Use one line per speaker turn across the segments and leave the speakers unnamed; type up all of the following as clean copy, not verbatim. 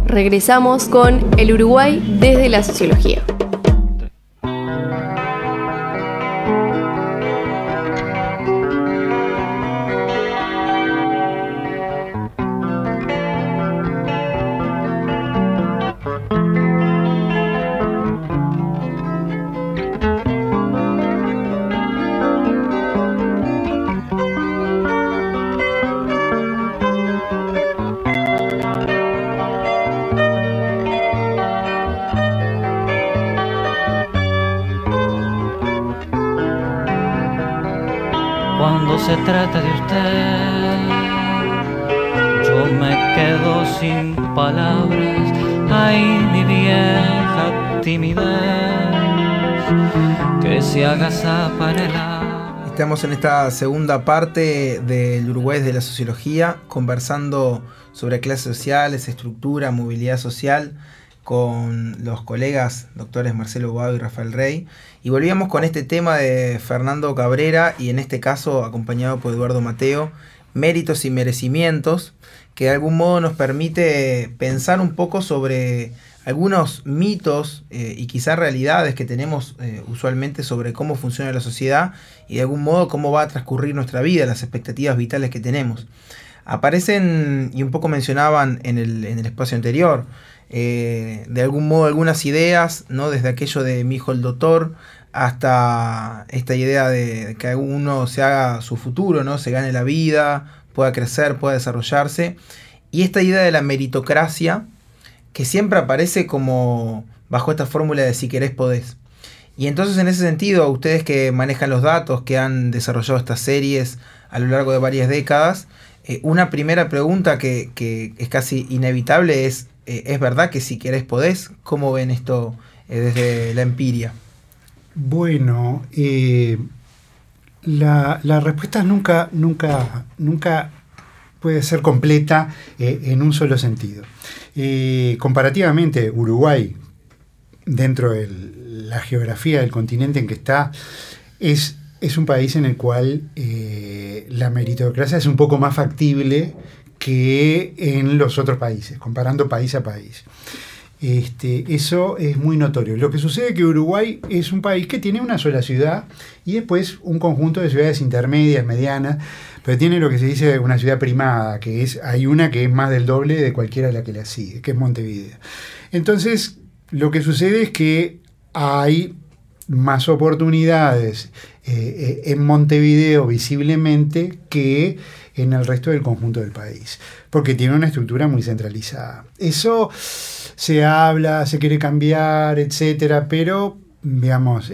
Regresamos con el Uruguay desde la sociología.
Cuando se trata de usted, yo me quedo sin palabras. Ay, mi vieja timidez, que se agazapa en el agua.
Estamos en esta segunda parte del Uruguay de la sociología, conversando sobre clases sociales, estructura, movilidad social, con los colegas doctores Marcelo Guado y Rafael Rey. Y volvíamos con este tema de Fernando Cabrera, y en este caso acompañado por Eduardo Mateo, méritos y merecimientos, que de algún modo nos permite pensar un poco sobre algunos mitos y quizás realidades que tenemos usualmente sobre cómo funciona la sociedad y de algún modo cómo va a transcurrir nuestra vida, las expectativas vitales que tenemos. Aparecen, y un poco mencionaban en el espacio anterior, de algún modo algunas ideas, ¿no? Desde aquello de mi hijo el doctor hasta esta idea de que uno se haga su futuro, ¿no? Se gane la vida, pueda crecer, pueda desarrollarse, y esta idea de la meritocracia que siempre aparece como bajo esta fórmula de si querés podés. Y entonces, en ese sentido, ustedes que manejan los datos, que han desarrollado estas series a lo largo de varias décadas, una primera pregunta que es casi inevitable es verdad que si querés podés? ¿Cómo ven esto desde la empiria?
Bueno, la respuesta nunca puede ser completa en un solo sentido. Comparativamente, Uruguay, dentro de la geografía del continente en que está, es un país en el cual la meritocracia es un poco más factible que en los otros países, comparando país a país. Eso es muy notorio. Lo que sucede es que Uruguay es un país que tiene una sola ciudad y después un conjunto de ciudades intermedias, medianas, pero tiene lo que se dice una ciudad primada, hay una que es más del doble de cualquiera de la que la sigue, que es Montevideo. Entonces, lo que sucede es que hay más oportunidades en Montevideo visiblemente que en el resto del conjunto del país, porque tiene una estructura muy centralizada. Eso se habla, se quiere cambiar, etcétera, pero digamos,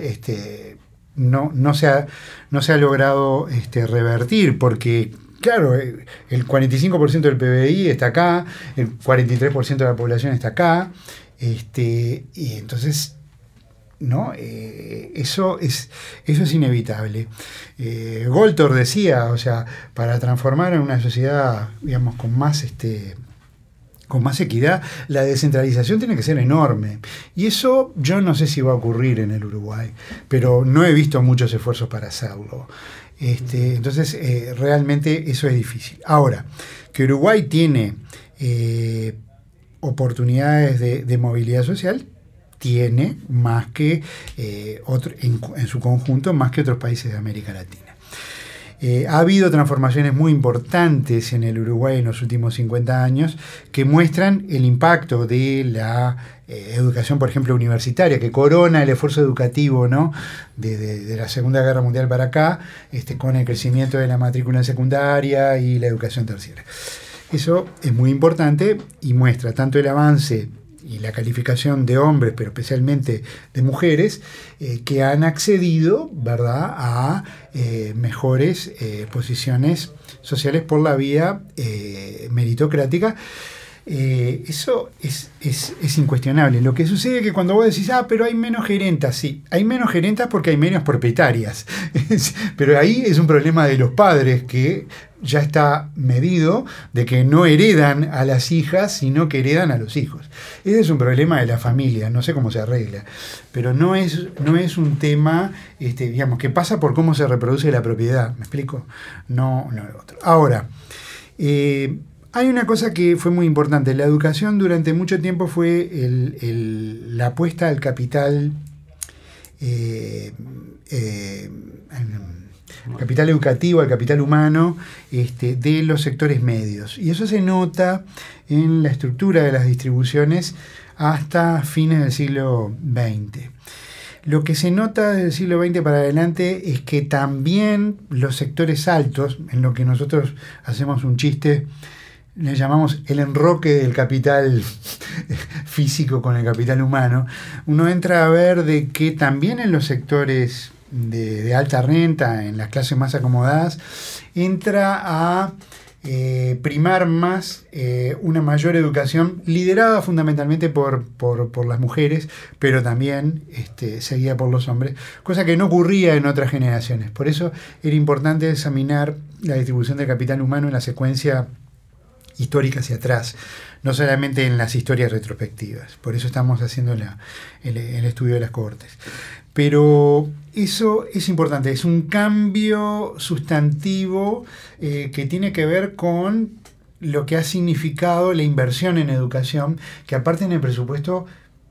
no se ha logrado envertir, porque claro, el 45% del PBI está acá, el 43% de la población está acá, y entonces ¿no? Eso es inevitable. Goltor decía, o sea, para transformar en una sociedad, digamos, con más equidad, la descentralización tiene que ser enorme. Y eso yo no sé si va a ocurrir en el Uruguay, pero no he visto muchos esfuerzos para hacerlo. Entonces, realmente eso es difícil. Ahora, que Uruguay tiene oportunidades de movilidad social, tiene más que en su conjunto, más que otros países de América Latina. Ha habido transformaciones muy importantes en el Uruguay en los últimos 50 años que muestran el impacto de la educación, por ejemplo, universitaria, que corona el esfuerzo educativo, ¿no? de la Segunda Guerra Mundial para acá, con el crecimiento de la matrícula en secundaria y la educación terciaria. Eso es muy importante y muestra tanto el avance y la calificación de hombres, pero especialmente de mujeres, que han accedido, ¿verdad?, a mejores posiciones sociales por la vía meritocrática. Eso es incuestionable. Lo que sucede es que cuando vos decís, pero hay menos gerentas, sí, hay menos gerentas porque hay menos propietarias. Pero ahí es un problema de los padres, que ya está medido, de que no heredan a las hijas, sino que heredan a los hijos. Ese es un problema de la familia, no sé cómo se arregla, pero no es un tema, digamos, que pasa por cómo se reproduce la propiedad, ¿me explico? No otro. Ahora, hay una cosa que fue muy importante. La educación durante mucho tiempo fue la apuesta al capital, capital educativo, al capital humano de los sectores medios. Y eso se nota en la estructura de las distribuciones hasta fines del siglo XX. Lo que se nota desde el siglo XX para adelante es que también los sectores altos, en lo que nosotros hacemos un chiste, le llamamos el enroque del capital físico con el capital humano, uno entra a ver de que también en los sectores de alta renta, en las clases más acomodadas, entra a primar más una mayor educación liderada fundamentalmente por las mujeres, pero también seguida por los hombres, cosa que no ocurría en otras generaciones. Por eso era importante examinar la distribución del capital humano en la secuencia histórica hacia atrás, no solamente en las historias retrospectivas. Por eso estamos haciendo el estudio de las cohortes. Pero eso es importante, es un cambio sustantivo que tiene que ver con lo que ha significado la inversión en educación, que aparte en el presupuesto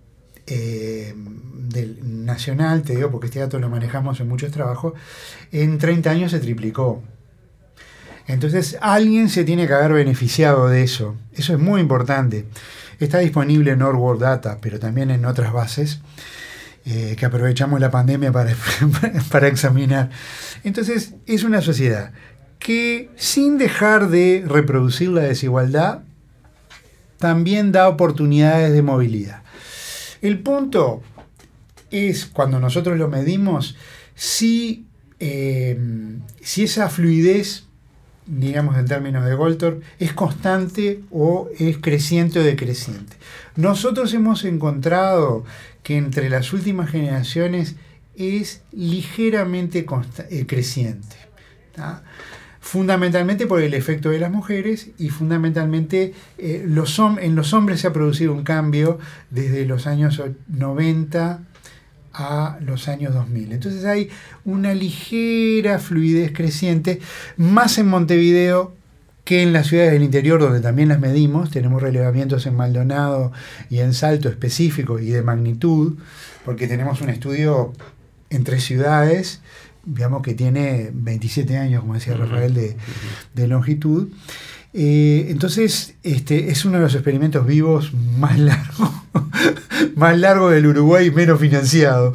del nacional, te digo porque este dato lo manejamos en muchos trabajos, en 30 años se triplicó. Entonces alguien se tiene que haber beneficiado de eso. Eso es muy importante. Está disponible en World Data, pero también en otras bases que aprovechamos la pandemia para examinar. Entonces es una sociedad que, sin dejar de reproducir la desigualdad, también da oportunidades de movilidad. El punto es, cuando nosotros lo medimos, si esa fluidez, digamos en términos de Goldthorpe, es constante o es creciente o decreciente. Nosotros hemos encontrado que entre las últimas generaciones es ligeramente creciente, ¿tá? Fundamentalmente por el efecto de las mujeres y fundamentalmente en los hombres se ha producido un cambio desde los años 90 a los años 2000. Entonces hay una ligera fluidez creciente, más en Montevideo que en las ciudades del interior, donde también las medimos. Tenemos relevamientos en Maldonado y en Salto específicos y de magnitud, porque tenemos un estudio en 3 ciudades, digamos que tiene 27 años, como decía Rafael, de longitud. Entonces es uno de los experimentos vivos más largo del Uruguay y menos financiado.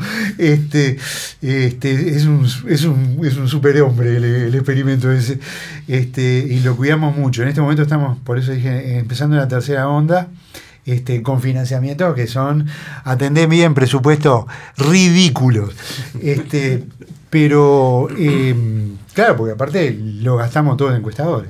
Es un superhombre el experimento ese, y lo cuidamos mucho. En este momento estamos, por eso dije, empezando la tercera onda, con financiamientos que son, atendé bien, presupuestos ridículos. Pero claro, porque aparte lo gastamos todos en encuestadores.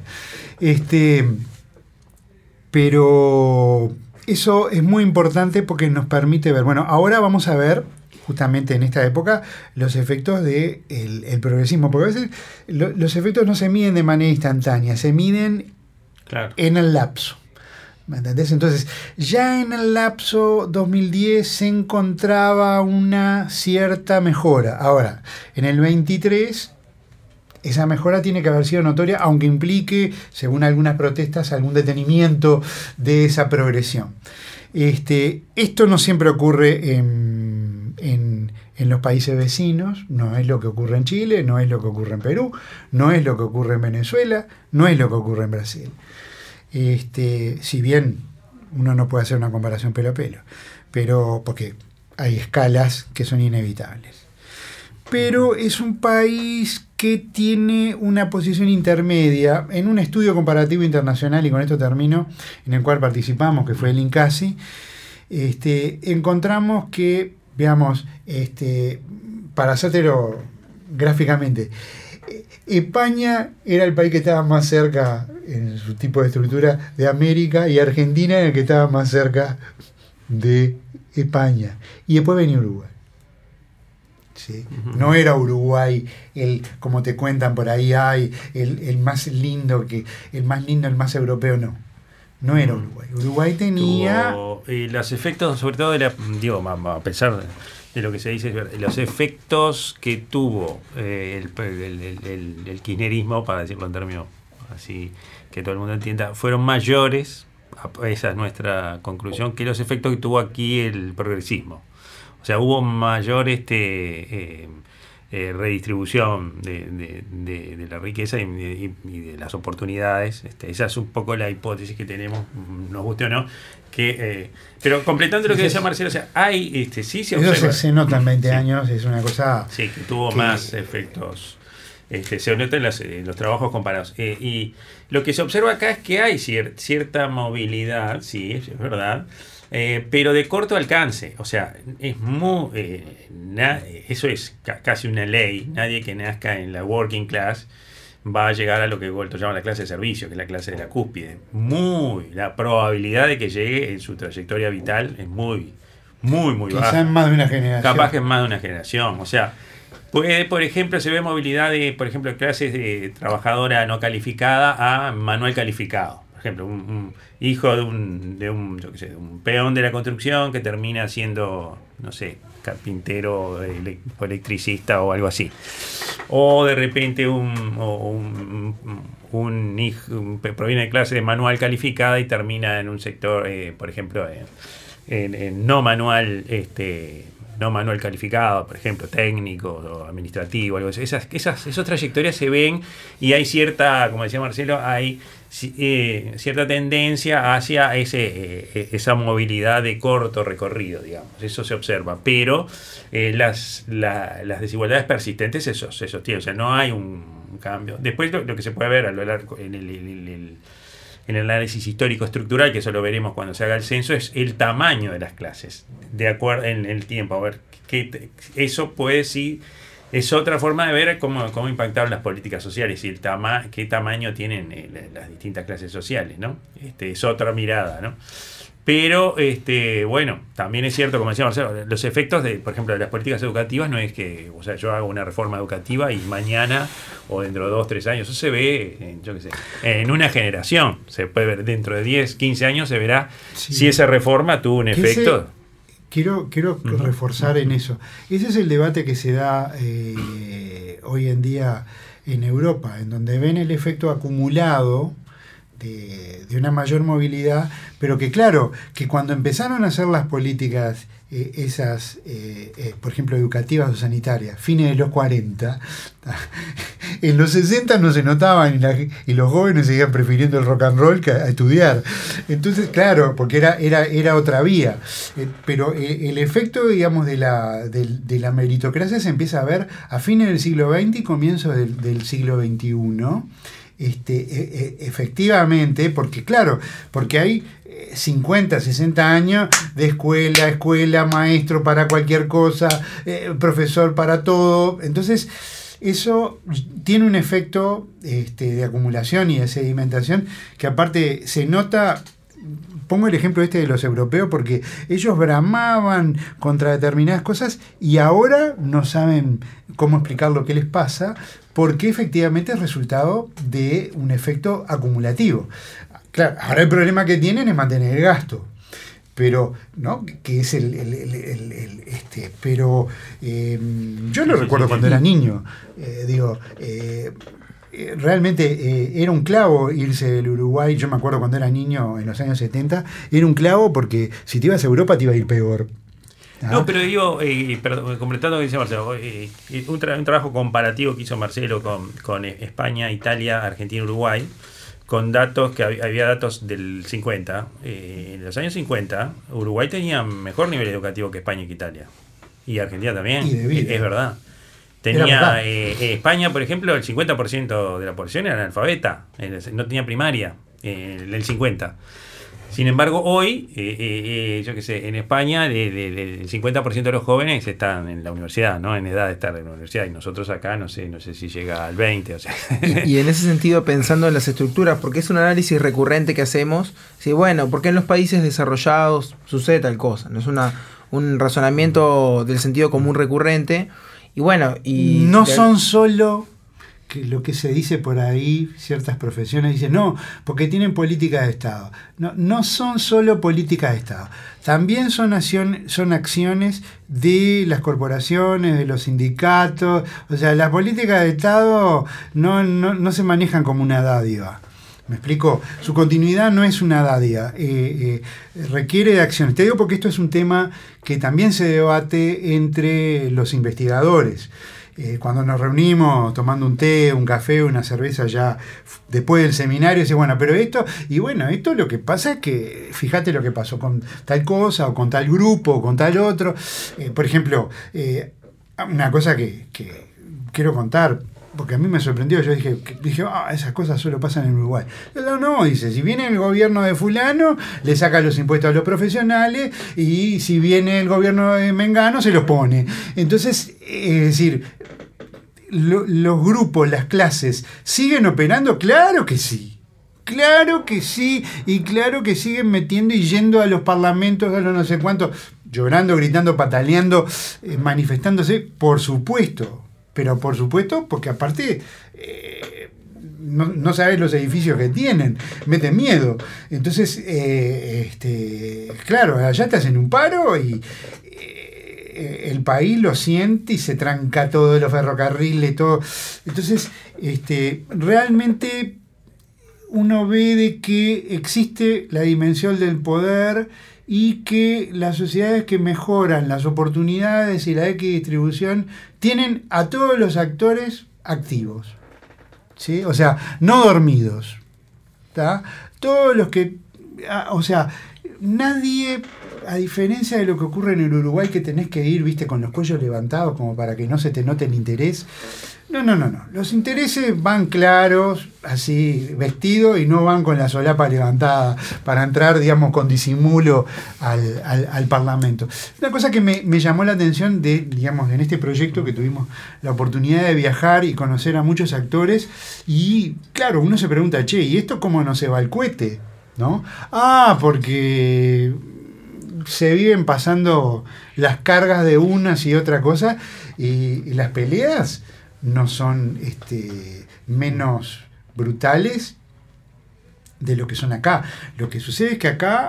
Pero eso es muy importante porque nos permite ver. Bueno, ahora vamos a ver, justamente en esta época, los efectos del progresismo. Porque a veces los efectos no se miden de manera instantánea, se miden en el lapso. ¿Me entendés? Entonces, ya en el lapso 2010 se encontraba una cierta mejora. Ahora, en el 23, esa mejora tiene que haber sido notoria, aunque implique, según algunas protestas, algún detenimiento de esa progresión. Esto no siempre ocurre en los países vecinos, no es lo que ocurre en Chile, no es lo que ocurre en Perú, no es lo que ocurre en Venezuela, no es lo que ocurre en Brasil. Si bien uno no puede hacer una comparación pelo a pelo, pero porque hay escalas que son inevitables. Pero es un país que tiene una posición intermedia en un estudio comparativo internacional, y con esto termino, en el cual participamos, que fue el INCASI. Encontramos que, veamos, para hacértelo gráficamente, España era el país que estaba más cerca en su tipo de estructura de América, y Argentina era el que estaba más cerca de España. Y después venía Uruguay. ¿Sí? No era Uruguay como te cuentan por ahí, el más lindo, el más europeo, no era Uruguay. Uruguay tenía...
Y los efectos, sobre todo, a pesar de lo que se dice, los efectos que tuvo el kirchnerismo, para decirlo en términos así, que todo el mundo entienda, fueron mayores, esa es nuestra conclusión, que los efectos que tuvo aquí el progresismo. O sea, hubo mayor redistribución de la riqueza y de las oportunidades. Esa es un poco la hipótesis que tenemos, nos guste o no. Pero completando lo que decía Marcelo, o sea, hay sí se observa.
Eso se nota en 20 años, es una cosa.
Sí, que tuvo más efectos. Se nota en los trabajos comparados. Y lo que se observa acá es que hay cierta movilidad, sí, es verdad. Pero de corto alcance, o sea, es muy eso es casi una ley. Nadie que nazca en la working class va a llegar a lo que Goldman llama la clase de servicio, que es la clase de la cúspide. La probabilidad de que llegue en su trayectoria vital es muy baja.
Quizá en más de una generación.
Capaz que en más de una generación. O sea, puede, por ejemplo, se ve movilidad de, por ejemplo, clases de trabajadora no calificada a manual calificado. Por ejemplo, un hijo de un peón de la construcción que termina siendo, no sé, carpintero o electricista o algo así. O de repente un hijo proviene de clase de manual calificada y termina en un sector, por ejemplo, en no manual calificado, por ejemplo, técnico o administrativo, algo así. Esas trayectorias se ven y hay cierta, como decía Marcelo, hay cierta tendencia hacia esa movilidad de corto recorrido, digamos. Eso se observa, pero las desigualdades persistentes eso tiene, o sea, no hay un cambio. Después lo que se puede ver a lo largo en el análisis histórico estructural, que eso lo veremos cuando se haga el censo, es el tamaño de las clases, de acuerdo en el tiempo. A ver, eso puede sí, es otra forma de ver cómo impactaron las políticas sociales y qué tamaño tienen las distintas clases sociales, ¿no? Es otra mirada, ¿no? Pero, bueno, también es cierto, como decía Marcelo, los efectos por ejemplo, de las políticas educativas no es que, o sea, yo hago una reforma educativa y mañana o dentro de 2, 3 años, eso se ve, en una generación, se puede ver dentro de 10, 15 años, se verá si esa reforma tuvo un efecto.
Quiero reforzar en eso. Ese es el debate que se da hoy en día en Europa, en donde ven el efecto acumulado de una mayor movilidad, pero que claro, que cuando empezaron a hacer las políticas por ejemplo, educativas o sanitarias, fines de los 40, en los 60 no se notaban y los jóvenes seguían prefiriendo el rock and roll que a estudiar. Entonces, claro, porque era otra vía. Pero el efecto, digamos, de la meritocracia se empieza a ver a fines del siglo XX y comienzos del siglo XXI. Efectivamente, porque hay 50, 60 años de escuela, maestro para cualquier cosa, profesor para todo. Entonces, eso tiene un efecto de acumulación y de sedimentación que aparte se nota. Pongo el ejemplo de los europeos porque ellos bramaban contra determinadas cosas y ahora no saben cómo explicar lo que les pasa porque efectivamente es resultado de un efecto acumulativo. Claro, ahora el problema que tienen es mantener el gasto, pero ¿no? Que es pero yo lo recuerdo cuando era niño, realmente era un clavo irse del Uruguay. Yo me acuerdo cuando era niño en los años 70, era un clavo porque si te ibas a Europa te iba a ir peor.
No, pero digo, completando lo que dice Marcelo, un trabajo comparativo que hizo Marcelo con España, Italia, Argentina, Uruguay, con datos que había datos del 50. En los años 50, Uruguay tenía mejor nivel educativo que España y que Italia. Y Argentina también, es verdad. Tenía España, por ejemplo, el 50% de la población era analfabeta, no tenía primaria, el 50%. Sin embargo, hoy, en España, el 50% de los jóvenes están en la universidad, ¿no? En edad de estar en la universidad, y nosotros acá, no sé si llega al 20%. O sea.
Y en ese sentido, pensando en las estructuras, porque es un análisis recurrente que hacemos, sí, bueno, ¿por qué en los países desarrollados sucede tal cosa? No es un razonamiento del sentido común recurrente. Y bueno,
no son solo que lo que se dice por ahí, ciertas profesiones dicen, no, porque tienen políticas de Estado. No son solo políticas de Estado. También son acciones de las corporaciones, de los sindicatos. O sea, las políticas de Estado no se manejan como una dádiva. ¿Me explico? Su continuidad no es una dádiva, requiere de acciones. Te digo porque esto es un tema que también se debate entre los investigadores. Cuando nos reunimos tomando un té, un café, una cerveza ya después del seminario, dice, bueno, pero esto lo que pasa es que fíjate lo que pasó con tal cosa, o con tal grupo, o con tal otro. Por ejemplo, una cosa que quiero contar, porque a mí me sorprendió, yo dije, esas cosas solo pasan en Uruguay. No, dice, si viene el gobierno de fulano, le saca los impuestos a los profesionales, y si viene el gobierno de Mengano, se los pone. Entonces, es decir, los grupos, las clases, ¿siguen operando? Claro que sí. Claro que sí, y claro que siguen metiendo y yendo a los parlamentos, a los no sé cuántos, llorando, gritando, pataleando, manifestándose, por supuesto. Pero por supuesto, porque aparte no sabes los edificios que tienen, meten miedo. Entonces, claro, allá te hacen un paro y el país lo siente y se tranca todo, los ferrocarriles, todo. Entonces, realmente uno ve de que existe la dimensión del poder y que las sociedades que mejoran las oportunidades y la equidistribución tienen a todos los actores activos, ¿sí? O sea, no dormidos, ¿tá? Todos los que... O sea, nadie, a diferencia de lo que ocurre en el Uruguay, que tenés que ir, viste, con los cuellos levantados como para que no se te note el interés. No. Los intereses van claros, así, vestidos, y no van con la solapa levantada para entrar, digamos, con disimulo al Parlamento. Una cosa que me llamó la atención digamos, en este proyecto, que tuvimos la oportunidad de viajar y conocer a muchos actores, y claro, uno se pregunta, che, ¿y esto cómo no se va al cohete? ¿No? porque se viven pasando las cargas de unas y otra cosa, y las peleas no son menos brutales de lo que son acá. Lo que sucede es que acá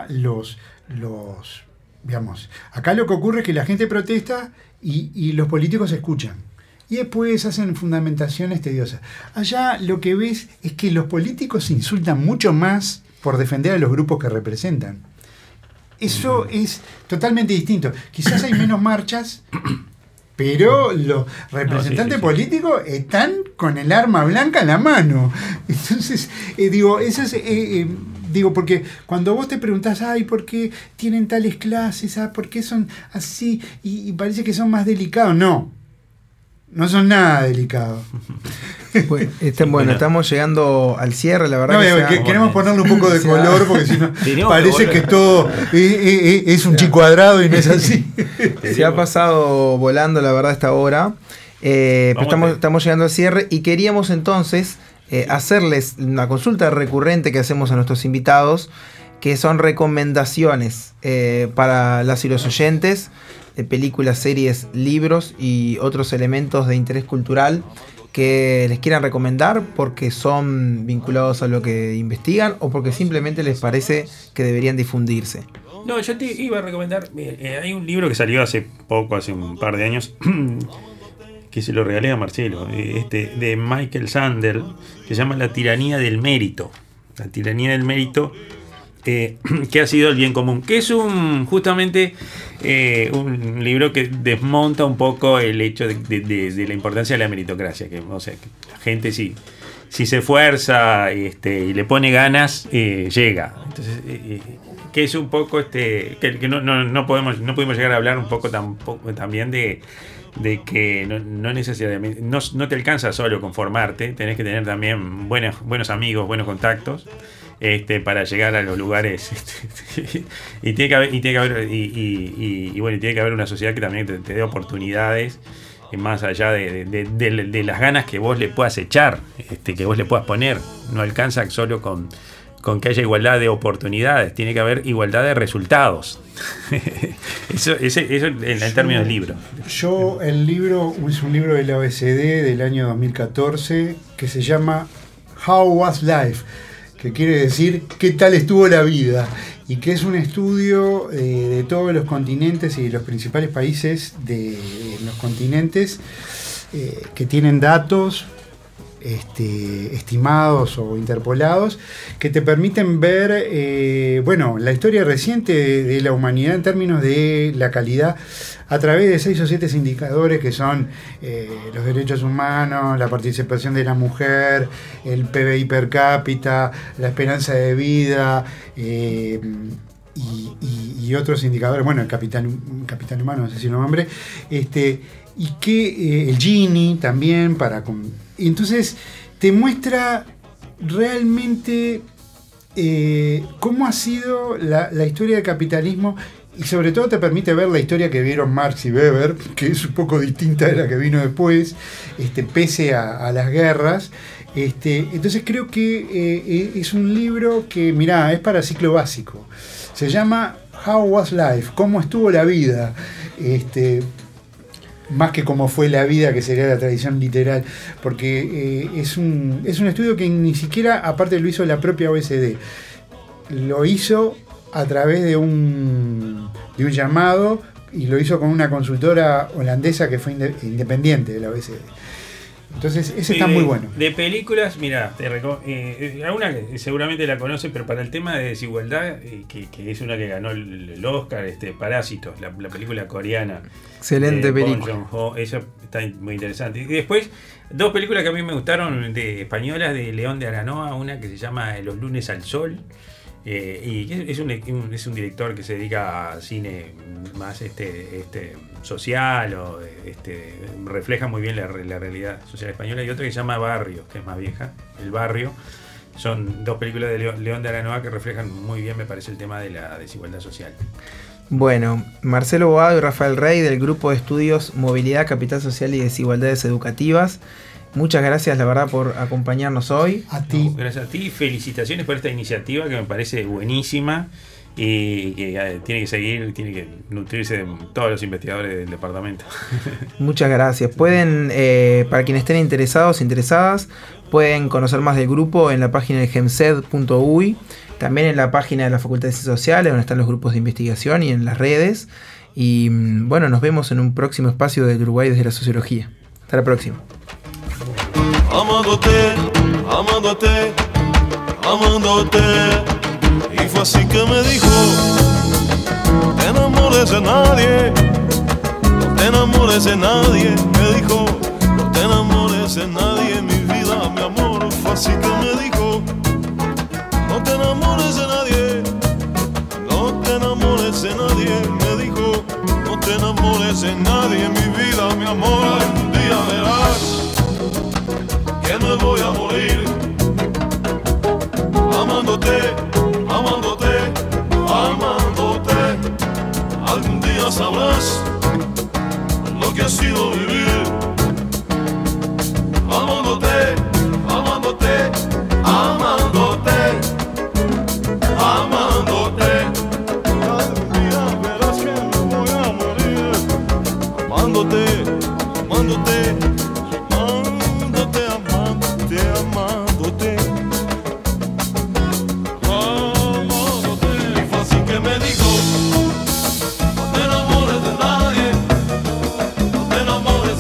digamos, acá lo que ocurre es que la gente protesta y los políticos escuchan. Y después hacen fundamentaciones tediosas. Allá lo que ves es que los políticos se insultan mucho más por defender a los grupos que representan. Eso es totalmente distinto. Quizás hay menos marchas, pero los representantes políticos están con el arma blanca en la mano. Entonces, eso es... porque cuando vos te preguntás, ¿por qué tienen tales clases? ¿Por qué son así? Y parece que son más delicados. No son nada delicados.
Bueno, estamos llegando al cierre, la verdad.
Queremos ponerle un poco de color, porque si no, parece que todo es un chi cuadrado y no es así.
Se ha pasado volando, la verdad, esta hora. Estamos llegando al cierre y queríamos entonces hacerles una consulta recurrente que hacemos a nuestros invitados, que son recomendaciones para las y los oyentes de películas, series, libros y otros elementos de interés cultural que les quieran recomendar porque son vinculados a lo que investigan o porque simplemente les parece que deberían difundirse.
No, yo te iba a recomendar, hay un libro que salió hace un par de años, que se lo regalé a Marcelo, de Michael Sandel, que se llama La tiranía del mérito. La tiranía del mérito, que ha sido el bien común, que es justamente un libro que desmonta un poco el hecho de la importancia de la meritocracia, que, o sea, que la gente si se esfuerza y le pone ganas, llega. Entonces, que es un poco que no pudimos llegar a hablar un poco también de que no necesariamente no te alcanza solo con formarte, tenés que tener también buenos amigos, buenos contactos, para llegar a los lugares, y tiene que haber una sociedad que también te dé oportunidades, más allá de las ganas que vos le puedas echar, que vos le puedas poner. No alcanza solo con que haya igualdad de oportunidades, tiene que haber igualdad de resultados. eso en términos del libro.
El libro es un libro del OECD del año 2014 que se llama How Was Life, que quiere decir ¿qué tal estuvo la vida? Y que es un estudio de todos los continentes y de los principales países de los continentes, que tienen datos estimados o interpolados, que te permiten ver la historia reciente de la humanidad en términos de la calidad a través de 6 o 7 indicadores que son los derechos humanos, la participación de la mujer, el PBI per cápita, la esperanza de vida y otros indicadores, bueno, el capital humano, no sé si lo nombré, y que el Gini también y entonces te muestra realmente cómo ha sido la historia del capitalismo, y sobre todo te permite ver la historia que vieron Marx y Weber, que es un poco distinta de la que vino después, pese a las guerras. Entonces creo que es un libro que, mirá, es para ciclo básico. Se llama How Was Life? ¿Cómo estuvo la vida? Más que cómo fue la vida, que sería la tradición literal, porque es un estudio que ni siquiera, aparte lo hizo la propia OECD, lo hizo a través de un llamado, y lo hizo con una consultora holandesa que fue independiente de la OECD. Entonces ese está muy bueno.
De películas, mira, alguna que seguramente la conoces, pero para el tema de desigualdad, que es una que ganó el Oscar, Parásitos, la película coreana.
Excelente película.
Bong Joon-ho, esa está muy interesante. Y después, 2 películas que a mí me gustaron españolas de León de Aranoa, una que se llama Los lunes al sol. Y es un director que se dedica a cine más social, o refleja muy bien la realidad social española, y otra que se llama Barrio, que es más vieja, El Barrio. Son 2 películas de León de Aranoa que reflejan muy bien, me parece, el tema de la desigualdad social.
Bueno, Marcelo Bogado y Rafael Rey, del grupo de estudios Movilidad, Capital Social y Desigualdades Educativas. Muchas gracias, la verdad, por acompañarnos hoy.
A ti.
Gracias a ti. Felicitaciones por esta iniciativa que me parece buenísima, y que tiene que nutrirse de todos los investigadores del departamento.
Muchas gracias. Pueden, para quienes estén interesadas, pueden conocer más del grupo en la página de gemsed.uy, también en la página de la Facultad de Ciencias Sociales, donde están los grupos de investigación, y en las redes. Y bueno, nos vemos en un próximo espacio del Uruguay desde la Sociología. Hasta la próxima.
Amándote, amándote, amándote. Y fue así que me dijo: no te enamores de nadie, no te enamores de nadie. Me dijo: no te enamores de nadie, mi vida, mi amor. Fue así que me dijo: no te enamores de nadie, no te enamores de nadie. Me dijo: no te enamores de nadie, mi vida, mi amor. Un día verás que me voy a morir amándote, amándote, amándote. Algún día sabrás lo que ha sido vivir amándote, amándote, amándote, amándote. Algún día verás que me voy a morir amándote, amándote, amándote, amándote, amándote. Y fue así que me dijo: no te enamores de nadie, no te enamores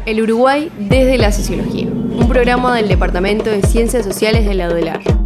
El Uruguay desde la sociología, un programa del Departamento de Ciencias Sociales de la UDELAR.